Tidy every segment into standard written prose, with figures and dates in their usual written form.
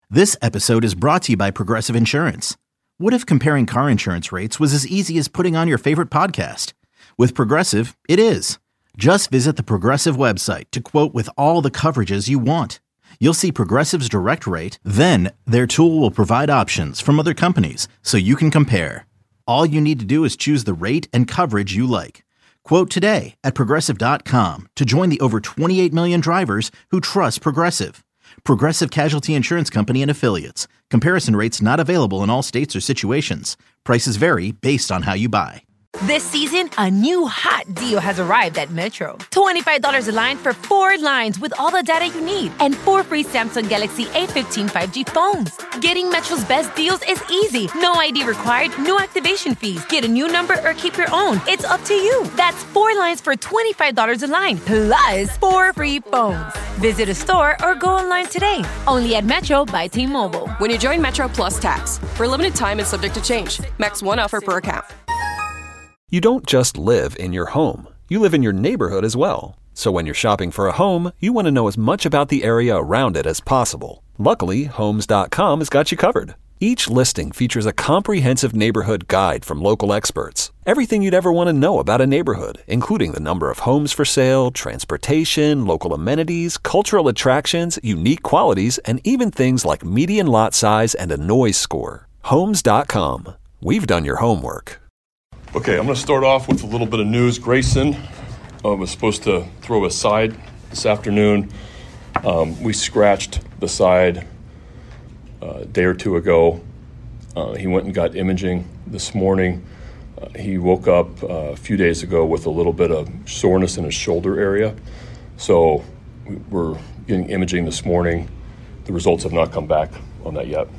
This episode is brought to you by Progressive Insurance. What if comparing car insurance rates was as easy as putting on your favorite podcast? With Progressive, it is. Just visit the Progressive website to quote with all the coverages you want. You'll see Progressive's direct rate, then their tool will provide options from other companies so you can compare. All you need to do is choose the rate and coverage you like. Quote today at Progressive.com to join the over 28 million drivers who trust Progressive. Progressive Casualty Insurance Company and Affiliates. Comparison rates not available in all states or situations. Prices vary based on how you buy. This season, a new hot deal has arrived at Metro. $25 a line for 4 lines with all the data you need and 4 free Samsung Galaxy A15 5G phones. Getting Metro's best deals is easy. No ID required, no activation fees. Get a new number or keep your own. It's up to you. That's 4 lines for $25 a line, plus 4 free phones. Visit a store or go online today. Only at Metro by T-Mobile. When you join Metro Plus Tax, for a limited time and subject to change. Max 1 offer per account. You don't just live in your home. You live in your neighborhood as well. So when you're shopping for a home, you want to know as much about the area around it as possible. Luckily, Homes.com has got you covered. Each listing features a comprehensive neighborhood guide from local experts. Everything you'd ever want to know about a neighborhood, including the number of homes for sale, transportation, local amenities, cultural attractions, unique qualities, and even things like median lot size and a noise score. Homes.com. We've done your homework. Okay, I'm going to start off with a little bit of news. Grayson was supposed to throw a side this afternoon. We scratched the side a day or two ago. He went and got imaging this morning. He woke up a few days ago with a little bit of soreness in his shoulder area. So we're getting imaging this morning. The results have not come back on that yet.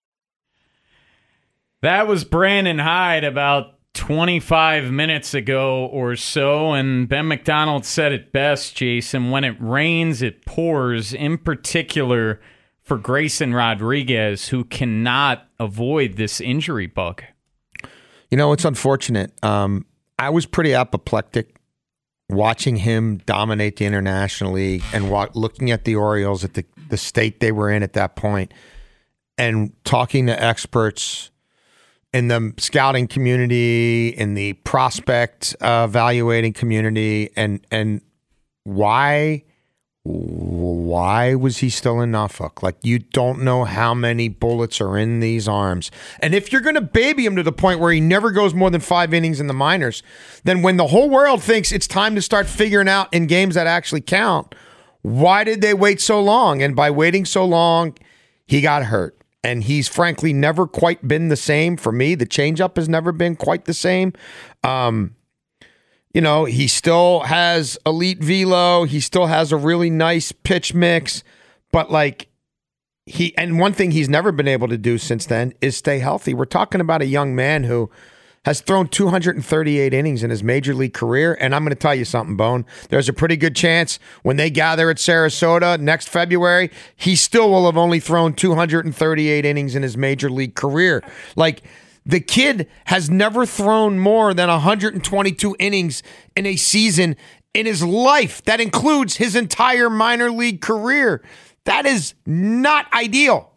That was Brandon Hyde about 25 minutes ago or so, and Ben McDonald said it best, Jason. When it rains, it pours, in particular for Grayson Rodriguez, who cannot avoid this injury bug. You know, it's unfortunate. I was pretty apoplectic watching him dominate the International League and looking at the Orioles at the state they were in at that point and talking to experts in the scouting community, in the prospect evaluating community, and why was he still in Norfolk? Like, you don't know how many bullets are in these arms. And if you're going to baby him to the point where he never goes more than 5 innings in the minors, then when the whole world thinks it's time to start figuring out in games that actually count, why did they wait so long? And by waiting so long, he got hurt. And he's frankly never quite been the same for me. The changeup has never been quite the same. You know, he still has elite velo. He still has a really nice pitch mix. But and one thing he's never been able to do since then is stay healthy. We're talking about a young man who has thrown 238 innings in his major league career. And I'm going to tell you something, Bone. There's a pretty good chance when they gather at Sarasota next February, he still will have only thrown 238 innings in his major league career. Like, the kid has never thrown more than 122 innings in a season in his life. That includes his entire minor league career. That is not ideal.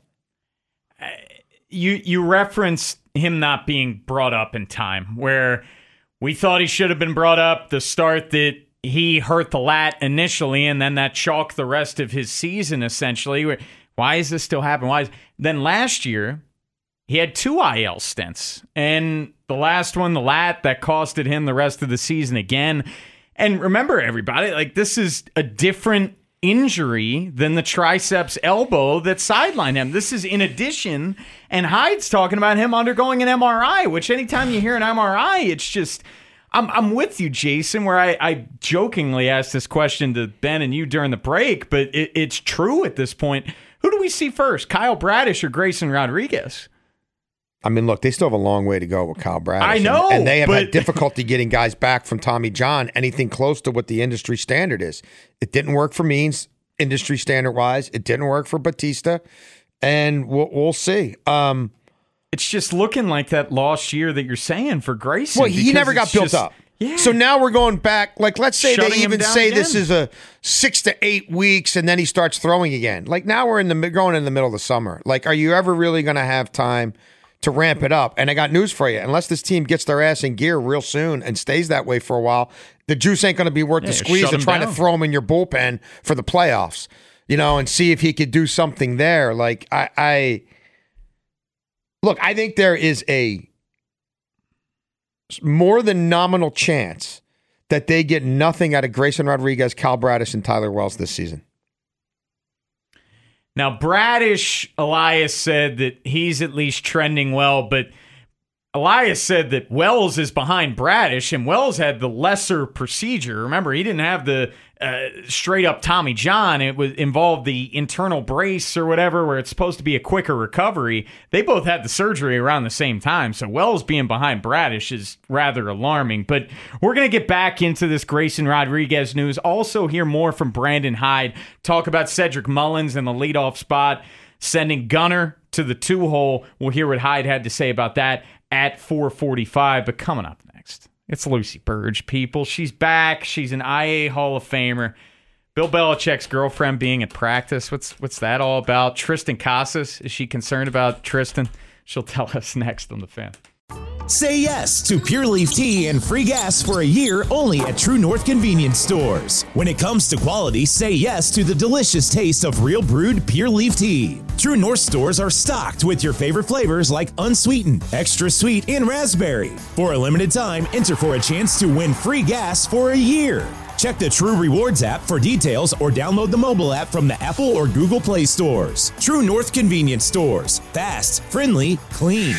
You referenced him not being brought up in time, where we thought he should have been brought up the start that he hurt the lat initially, and then that chalked the rest of his season, essentially. Why is this still happening? Then last year, he had 2 IL stints, and the last one, the lat, that costed him the rest of the season again. And remember, everybody, like, this is a different injury than the triceps elbow that sidelined him. This is in addition, and Hyde's talking about him undergoing an MRI, which anytime you hear an MRI, it's just, I'm with you, Jason, where I jokingly asked this question to Ben and you during the break, but it's true at this point. Who do we see first, Kyle Bradish or Grayson Rodriguez? I mean, look, they still have a long way to go with Kyle Bradish. I know. And they have had difficulty getting guys back from Tommy John, anything close to what the industry standard is. It didn't work for Means, industry standard-wise. It didn't work for Batista, and we'll see. It's just looking like that lost year that you're saying for Grayson. Well, he never got built up. Yeah. So now we're going back. Like, let's say Shutting they him even down say again. this is a 6 to 8 weeks, and then he starts throwing again. Like, now we're going in the middle of the summer. Like, are you ever really going to have time to ramp it up? And I got news for you. Unless this team gets their ass in gear real soon and stays that way for a while, the juice ain't going to be worth the squeeze shut of him trying down. to throw him in your bullpen for the playoffs, and see if he could do something there. Like, I think there is a more than nominal chance that they get nothing out of Grayson Rodriguez, Cal Bradish, and Tyler Wells this season. Now, Bradish, Elias said that he's at least trending well, but Elias said that Wells is behind Bradish, and Wells had the lesser procedure. Remember, he didn't have the straight-up Tommy John. It involved the internal brace or whatever, where it's supposed to be a quicker recovery. They both had the surgery around the same time, so Wells being behind Bradish is rather alarming. But we're going to get back into this Grayson Rodriguez news. Also hear more from Brandon Hyde. Talk about Cedric Mullins in the leadoff spot, sending Gunnar to the 2-hole. We'll hear what Hyde had to say about that at 4:45. But coming up next, it's Lucy Burge, people. She's back. She's an IA Hall of Famer. Bill Belichick's girlfriend being at practice. What's that all about? Tristan Casas, is she concerned about Tristan? She'll tell us next on The Fan. Say yes to Pure Leaf Tea and free gas for a year only at True North Convenience Stores. When it comes to quality, say yes to the delicious taste of real brewed Pure Leaf Tea. True North stores are stocked with your favorite flavors like unsweetened, extra sweet, and raspberry. For a limited time, enter for a chance to win free gas for a year. Check the True Rewards app for details or download the mobile app from the Apple or Google Play stores. True North Convenience Stores. Fast, friendly, clean.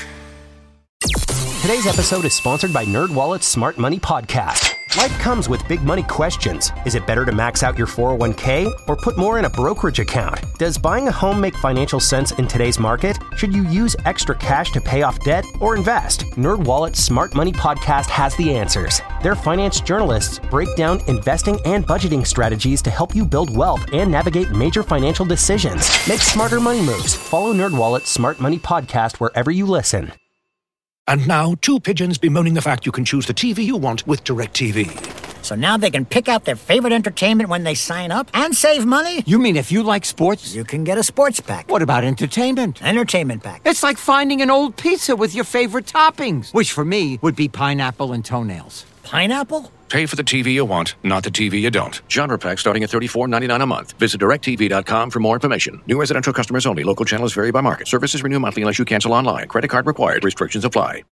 Today's episode is sponsored by NerdWallet's Smart Money Podcast. Life comes with big money questions. Is it better to max out your 401k or put more in a brokerage account? Does buying a home make financial sense in today's market? Should you use extra cash to pay off debt or invest? NerdWallet's Smart Money Podcast has the answers. Their finance journalists break down investing and budgeting strategies to help you build wealth and navigate major financial decisions. Make smarter money moves. Follow NerdWallet's Smart Money Podcast wherever you listen. And now, two pigeons bemoaning the fact you can choose the TV you want with DirecTV. So now they can pick out their favorite entertainment when they sign up and save money? You mean if you like sports? You can get a sports pack. What about entertainment? Entertainment pack. It's like finding an old pizza with your favorite toppings, which for me would be pineapple and toenails. Pineapple? Pay for the TV you want, not the TV you don't. Genre pack starting at $34.99 a month. Visit DirecTV.com for more information. New residential customers only. Local channels vary by market. Services renew monthly unless you cancel online. Credit card required. Restrictions apply.